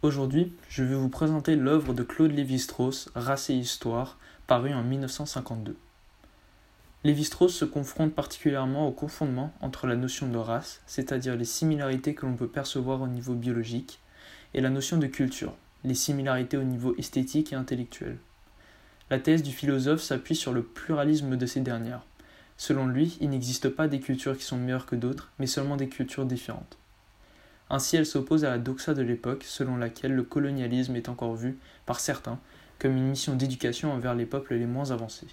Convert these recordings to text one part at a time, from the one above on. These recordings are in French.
Aujourd'hui, je vais vous présenter l'œuvre de Claude Lévi-Strauss, Race et Histoire, parue en 1952. Lévi-Strauss se confronte particulièrement au confondement entre la notion de race, c'est-à-dire les similarités que l'on peut percevoir au niveau biologique, et la notion de culture, les similarités au niveau esthétique et intellectuel. La thèse du philosophe s'appuie sur le pluralisme de ces dernières. Selon lui, il n'existe pas des cultures qui sont meilleures que d'autres, mais seulement des cultures différentes. Ainsi, elle s'oppose à la doxa de l'époque, selon laquelle le colonialisme est encore vu, par certains, comme une mission d'éducation envers les peuples les moins avancés.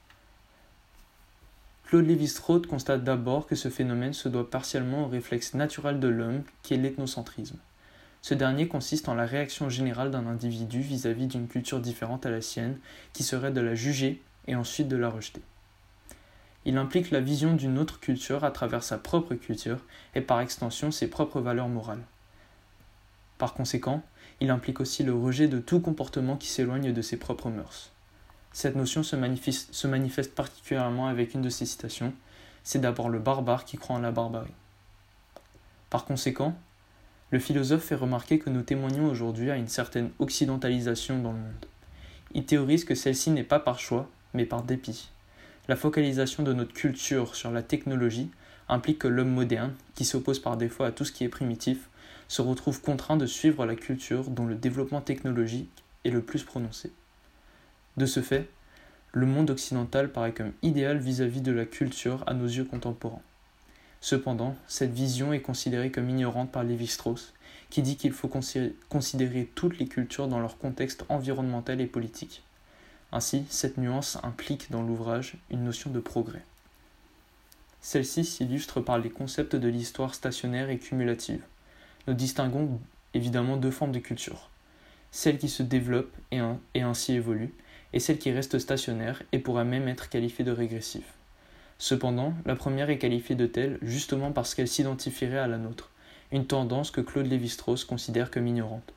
Claude Lévi-Strauss constate d'abord que ce phénomène se doit partiellement au réflexe naturel de l'homme, qui est l'ethnocentrisme. Ce dernier consiste en la réaction générale d'un individu vis-à-vis d'une culture différente à la sienne, qui serait de la juger et ensuite de la rejeter. Il implique la vision d'une autre culture à travers sa propre culture et par extension ses propres valeurs morales. Par conséquent, il implique aussi le rejet de tout comportement qui s'éloigne de ses propres mœurs. Cette notion se manifeste particulièrement avec une de ses citations, c'est d'abord le barbare qui croit en la barbarie. Par conséquent, le philosophe fait remarquer que nous témoignons aujourd'hui à une certaine occidentalisation dans le monde. Il théorise que celle-ci n'est pas par choix, mais par dépit. La focalisation de notre culture sur la technologie implique que l'homme moderne, qui s'oppose par défaut à tout ce qui est primitif, se retrouve contraint de suivre la culture dont le développement technologique est le plus prononcé. De ce fait, le monde occidental paraît comme idéal vis-à-vis de la culture à nos yeux contemporains. Cependant, cette vision est considérée comme ignorante par Lévi-Strauss, qui dit qu'il faut considérer toutes les cultures dans leur contexte environnemental et politique. Ainsi, cette nuance implique dans l'ouvrage une notion de progrès. Celle-ci s'illustre par les concepts de l'histoire stationnaire et cumulative. Nous distinguons évidemment deux formes de culture. Celle qui se développe et ainsi évolue, et celle qui reste stationnaire et pourrait même être qualifiée de régressive. Cependant, la première est qualifiée de telle justement parce qu'elle s'identifierait à la nôtre, une tendance que Claude Lévi-Strauss considère comme ignorante.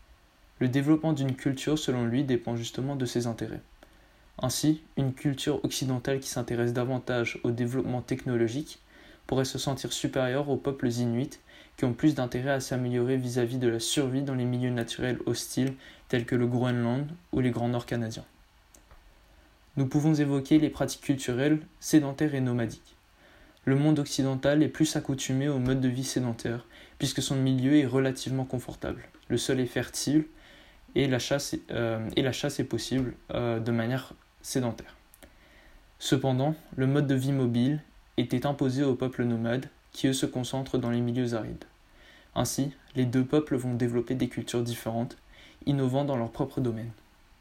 Le développement d'une culture, selon lui, dépend justement de ses intérêts. Ainsi, une culture occidentale qui s'intéresse davantage au développement technologique pourrait se sentir supérieure aux peuples inuits qui ont plus d'intérêt à s'améliorer vis-à-vis de la survie dans les milieux naturels hostiles tels que le Groenland ou les Grands Nord canadiens. Nous pouvons évoquer les pratiques culturelles sédentaires et nomadiques. Le monde occidental est plus accoutumé au mode de vie sédentaire puisque son milieu est relativement confortable. Le sol est fertile et la chasse est possible de manière sédentaire. Cependant, le mode de vie mobile était imposé aux peuples nomades qui eux se concentrent dans les milieux arides. Ainsi, les deux peuples vont développer des cultures différentes, innovant dans leur propre domaine.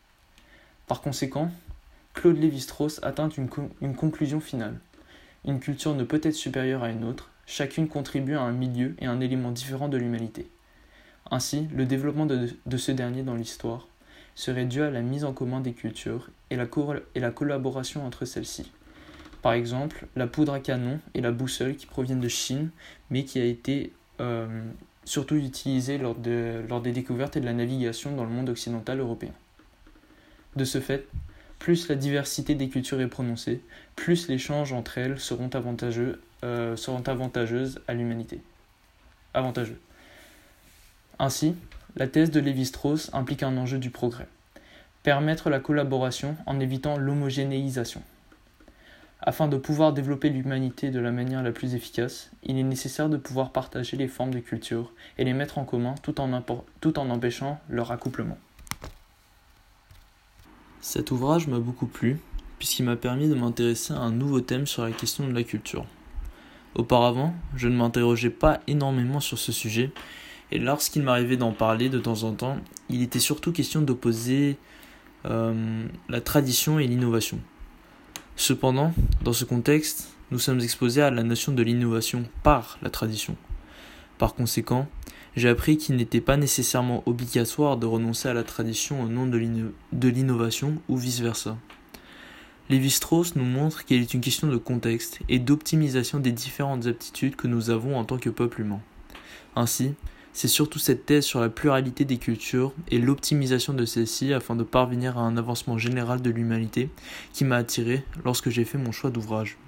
Par conséquent, Claude Lévi-Strauss atteint une conclusion finale. Une culture ne peut être supérieure à une autre, chacune contribue à un milieu et un élément différent de l'humanité. Ainsi, le développement de ce dernier dans l'histoire serait dû à la mise en commun des cultures et la collaboration entre celles-ci. Par exemple, la poudre à canon et la boussole qui proviennent de Chine, mais qui a été surtout utilisée lors des découvertes et de la navigation dans le monde occidental européen. De ce fait, plus la diversité des cultures est prononcée, plus l'échange entre elles seront avantageuses à l'humanité. Avantageux. Ainsi, la thèse de Lévi-Strauss implique un enjeu du progrès. Permettre la collaboration en évitant l'homogénéisation. Afin de pouvoir développer l'humanité de la manière la plus efficace, il est nécessaire de pouvoir partager les formes de culture et les mettre en commun tout en empêchant leur accouplement. Cet ouvrage m'a beaucoup plu, puisqu'il m'a permis de m'intéresser à un nouveau thème sur la question de la culture. Auparavant, je ne m'interrogeais pas énormément sur ce sujet, et lorsqu'il m'arrivait d'en parler de temps en temps, il était surtout question d'opposer la tradition et l'innovation. Cependant, dans ce contexte, nous sommes exposés à la notion de l'innovation par la tradition. Par conséquent, j'ai appris qu'il n'était pas nécessairement obligatoire de renoncer à la tradition au nom de l'innovation ou vice-versa. Lévi-Strauss nous montre qu'il est une question de contexte et d'optimisation des différentes aptitudes que nous avons en tant que peuple humain. Ainsi, c'est surtout cette thèse sur la pluralité des cultures et l'optimisation de celles-ci afin de parvenir à un avancement général de l'humanité qui m'a attiré lorsque j'ai fait mon choix d'ouvrage.